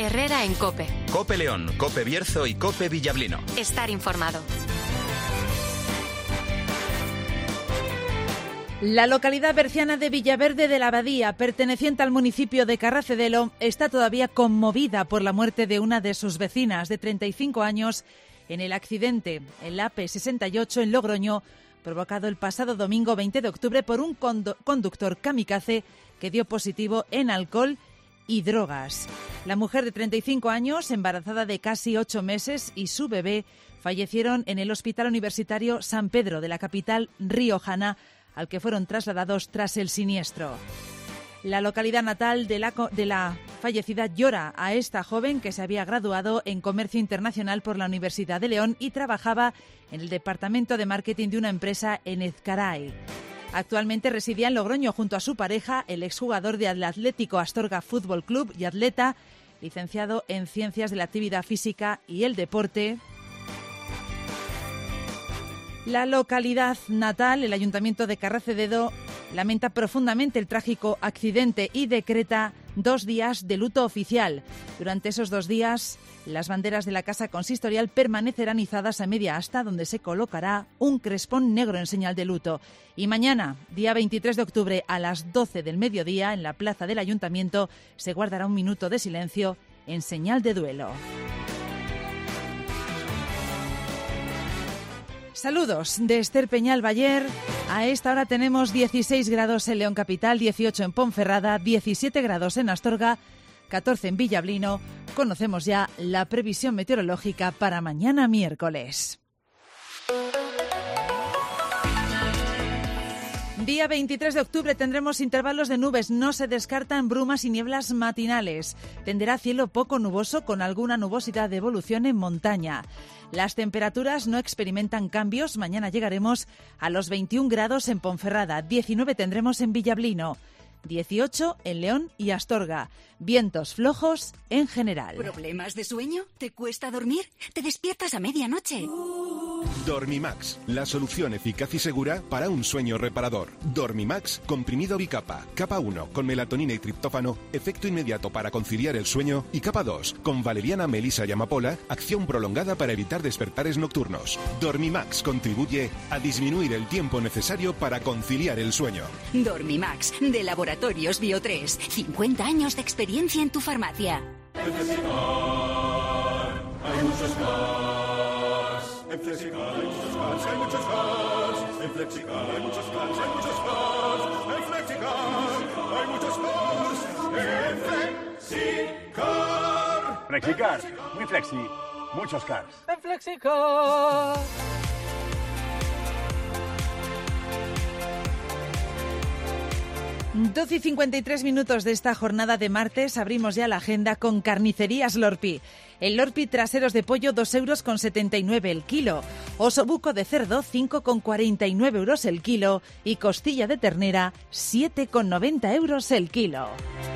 Herrera en COPE. COPE León, COPE Bierzo y COPE Villablino. Estar informado. La localidad berciana de Villaverde de la Abadía, perteneciente al municipio de Carracedelo, está todavía conmovida por la muerte de una de sus vecinas de 35 años en el accidente en la AP68 en Logroño, provocado el pasado domingo 20 de octubre por un conductor kamikaze que dio positivo en alcohol y drogas. La mujer de 35 años, embarazada de casi 8 meses, y su bebé fallecieron en el Hospital Universitario San Pedro de la capital riojana, al que fueron trasladados tras el siniestro. La localidad natal de la fallecida llora a esta joven que se había graduado en Comercio Internacional por la Universidad de León y trabajaba en el departamento de marketing de una empresa en Ezcaray. Actualmente residía en Logroño junto a su pareja, el exjugador del Atlético Astorga Fútbol Club y atleta, licenciado en Ciencias de la Actividad Física y el Deporte. La localidad natal, el Ayuntamiento de Carracedelo, lamenta profundamente el trágico accidente y decreta 2 días de luto oficial. Durante esos 2 días, las banderas de la Casa Consistorial permanecerán izadas a media asta, donde se colocará un crespón negro en señal de luto. Y mañana, día 23 de octubre, a las 12 del mediodía, en la plaza del Ayuntamiento, se guardará un minuto de silencio en señal de duelo. Saludos de Esther Peñal Bayer. A esta hora tenemos 16 grados en León Capital, 18 en Ponferrada, 17 grados en Astorga, 14 en Villablino. Conocemos ya la previsión meteorológica para mañana miércoles. Día 23 de octubre tendremos intervalos de nubes, no se descartan brumas y nieblas matinales. Tenderá cielo poco nuboso con alguna nubosidad de evolución en montaña. Las temperaturas no experimentan cambios, mañana llegaremos a los 21 grados en Ponferrada, 19 tendremos en Villablino, 18 en León y Astorga. Vientos flojos en general. ¿Problemas de sueño? ¿Te cuesta dormir? ¿Te despiertas a medianoche? Dormimax, la solución eficaz y segura para un sueño reparador. Dormimax, comprimido bicapa. Capa 1, con melatonina y triptófano, efecto inmediato para conciliar el sueño. Y capa 2, con valeriana, melisa y amapola, acción prolongada para evitar despertares nocturnos. Dormimax contribuye a disminuir el tiempo necesario para conciliar el sueño. Dormimax, de Laboratorios Bio3. 50 años de experiencia en tu farmacia. En Flexicar hay muchos más. En Flexicar hay muchos más, hay muchos más. En Flexicar hay muchos más, hay muchos más. En Flexicar hay muchos más. En Flexicar. Flexicar, muy flexi, muchos cars. En Flexicar. Doce y 53 minutos de esta jornada de martes, abrimos ya la agenda con Carnicerías Lorpi. El Lorpi traseros de pollo 2,79 € el kilo, osobuco de cerdo 5,49 € el kilo y costilla de ternera 7,90 € el kilo.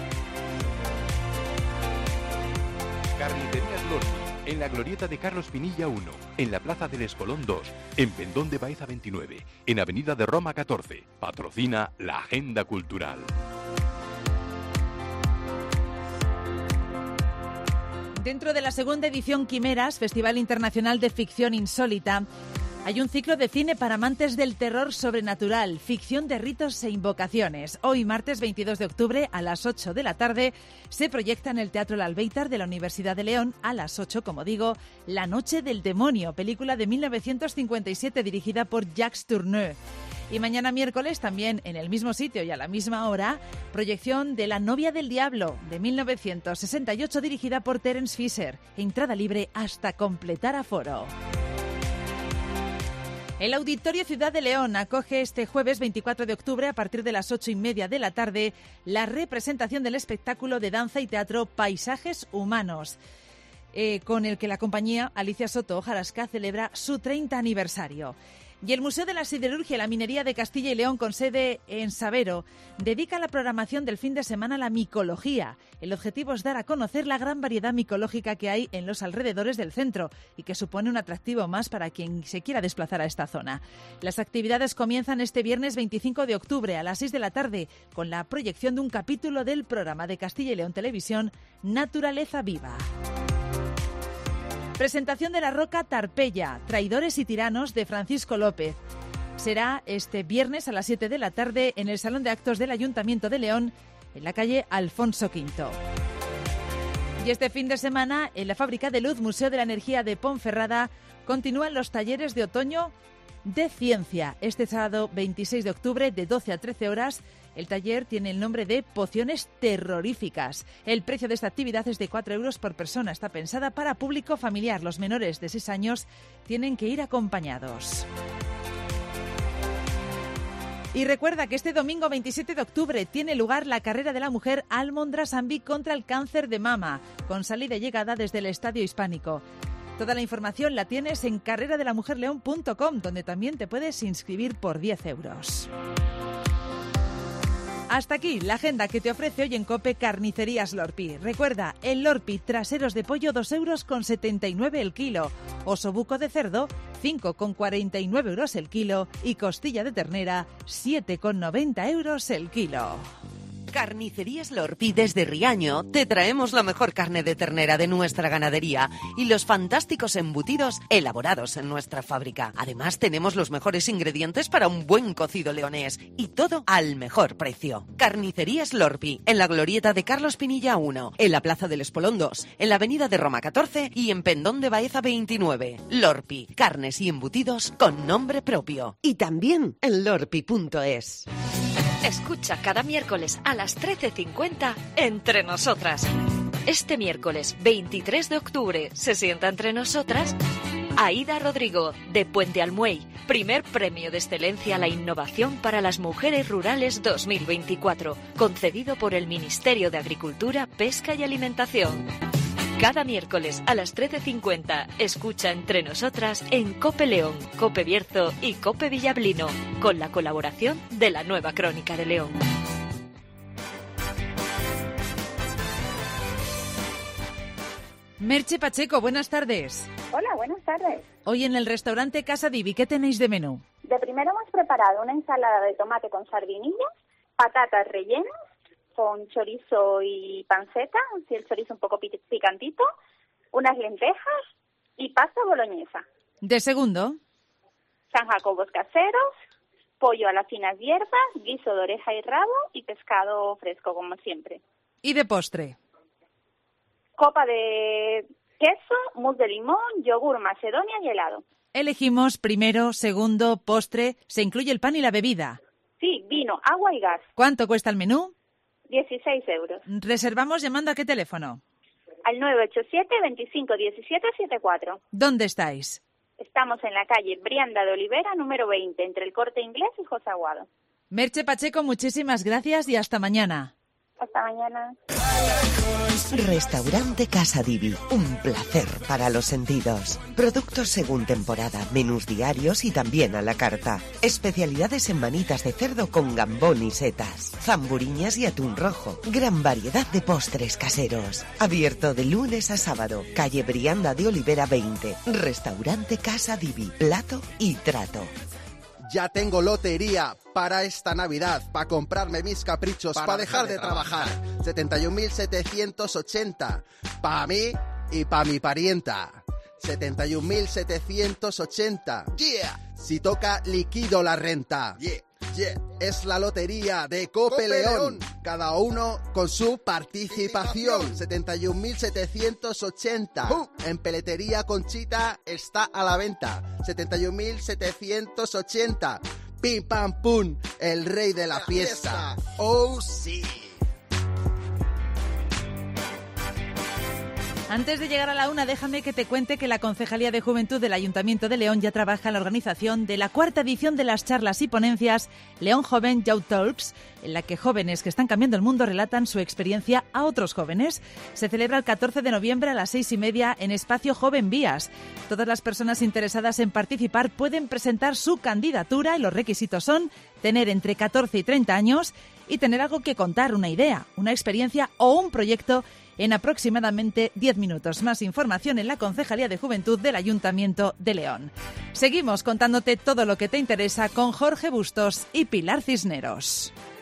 Carnicerías Lorpi, en la glorieta de Carlos Pinilla 1, en la Plaza del Espolón 2, en Pendón de Baeza 29, en Avenida de Roma 14. Patrocina la Agenda Cultural. Dentro de la segunda edición Quimeras, Festival Internacional de Ficción Insólita, hay un ciclo de cine para amantes del terror sobrenatural, ficción de ritos e invocaciones. Hoy, martes 22 de octubre, a las 8 de la tarde, se proyecta en el Teatro El Albéitar de la Universidad de León, a las 8, como digo, La Noche del Demonio, película de 1957 dirigida por Jacques Tourneur. Y mañana miércoles, también en el mismo sitio y a la misma hora, proyección de La Novia del Diablo, de 1968, dirigida por Terence Fisher. Entrada libre hasta completar aforo. El Auditorio Ciudad de León acoge este jueves 24 de octubre a partir de las 8:30 de la tarde la representación del espectáculo de danza y teatro Paisajes Humanos, con el que la compañía Alicia Soto Hojarasca celebra su 30 aniversario. Y el Museo de la Siderurgia y la Minería de Castilla y León, con sede en Sabero, dedica la programación del fin de semana a la micología. El objetivo es dar a conocer la gran variedad micológica que hay en los alrededores del centro y que supone un atractivo más para quien se quiera desplazar a esta zona. Las actividades comienzan este viernes 25 de octubre a las 6 de la tarde con la proyección de un capítulo del programa de Castilla y León Televisión, Naturaleza Viva. Presentación de la Roca Tarpeya, Traidores y Tiranos, de Francisco López. Será este viernes a las 7 de la tarde en el Salón de Actos del Ayuntamiento de León, en la calle Alfonso V. Y este fin de semana, en la Fábrica de Luz, Museo de la Energía de Ponferrada, continúan los talleres de otoño de ciencia. Este sábado 26 de octubre, de 12 a 13 horas, el taller tiene el nombre de Pociones Terroríficas. El precio de esta actividad es de 4 euros por persona. Está pensada para público familiar. Los menores de 6 años tienen que ir acompañados. Y recuerda que este domingo 27 de octubre tiene lugar la carrera de la mujer Almondra-Sambi contra el cáncer de mama, con salida y llegada desde el Estadio Hispánico. Toda la información la tienes en carreradelamujerleón.com, donde también te puedes inscribir por 10 euros. Hasta aquí la agenda que te ofrece hoy en COPE Carnicerías Lorpi. Recuerda, el Lorpi, traseros de pollo 2,79 € el kilo, osobuco de cerdo 5,49 € el kilo y costilla de ternera 7,90 € el kilo. Carnicerías Lorpi desde Riaño te traemos la mejor carne de ternera de nuestra ganadería y los fantásticos embutidos elaborados en nuestra fábrica. Además tenemos los mejores ingredientes para un buen cocido leonés y todo al mejor precio. Carnicerías Lorpi, en la glorieta de Carlos Pinilla 1, en la Plaza del Espolón 2, en la Avenida de Roma 14 y en Pendón de Baeza 29. Lorpi, carnes y embutidos con nombre propio. Y también en lorpi.es. Escucha cada miércoles a las 13:50 Entre Nosotras. Este miércoles 23 de octubre se sienta entre nosotras Aida Rodrigo, de Puente Almuey, primer premio de excelencia a la innovación para las mujeres rurales 2024, concedido por el Ministerio de Agricultura, Pesca y Alimentación. Cada miércoles a las 13:50 escucha Entre Nosotras en COPE León, COPE Bierzo y COPE Villablino, con la colaboración de la Nueva Crónica de León. Merche Pacheco, buenas tardes. Hola, buenas tardes. Hoy en el restaurante Casa Divi, ¿qué tenéis de menú? De primero hemos preparado una ensalada de tomate con sardinillas, patatas rellenas, con chorizo y panceta, si el chorizo un poco picantito, unas lentejas y pasta boloñesa. De segundo. San Jacobos caseros, pollo a las finas hierbas, guiso de oreja y rabo y pescado fresco, como siempre. ¿Y de postre? Copa de queso, mousse de limón, yogur macedonia y helado. Elegimos primero, segundo, postre. ¿Se incluye el pan y la bebida? Sí, vino, agua y gas. ¿Cuánto cuesta el menú? 16 euros. ¿Reservamos llamando a qué teléfono? Al 987 25 17 74. ¿Dónde estáis? Estamos en la calle Brianda de Olivera, número 20, entre el Corte Inglés y José Aguado. Merche Pacheco, muchísimas gracias y hasta mañana. Hasta mañana. Restaurante Casa Divi, un placer para los sentidos. Productos según temporada, menús diarios y también a la carta. Especialidades en manitas de cerdo con gambón y setas, zamburiñas y atún rojo. Gran variedad de postres caseros. Abierto de lunes a sábado. Calle Brianda de Olivera 20. Restaurante Casa Divi, plato y trato. Ya tengo lotería para esta Navidad, para comprarme mis caprichos, para dejar de trabajar. 71.780, para mí y para mi parienta. 71.780, yeah. Si toca, liquido la renta. Yeah. Yeah. Es la lotería de COPE León. Cada uno con su participación. 71.780. En Peletería Conchita está a la venta. 71.780. Pim pam pum, el rey de la fiesta. Oh sí. Antes de llegar a la 1, déjame que te cuente que la Concejalía de Juventud del Ayuntamiento de León ya trabaja en la organización de la 4ª edición de las charlas y ponencias León Joven Youth Talks, en la que jóvenes que están cambiando el mundo relatan su experiencia a otros jóvenes. Se celebra el 14 de noviembre a las 6:30 en Espacio Joven Vías. Todas las personas interesadas en participar pueden presentar su candidatura y los requisitos son tener entre 14 y 30 años y tener algo que contar, una idea, una experiencia o un proyecto en aproximadamente 10 minutos. Más información en la Concejalía de Juventud del Ayuntamiento de León. Seguimos contándote todo lo que te interesa con Jorge Bustos y Pilar Cisneros.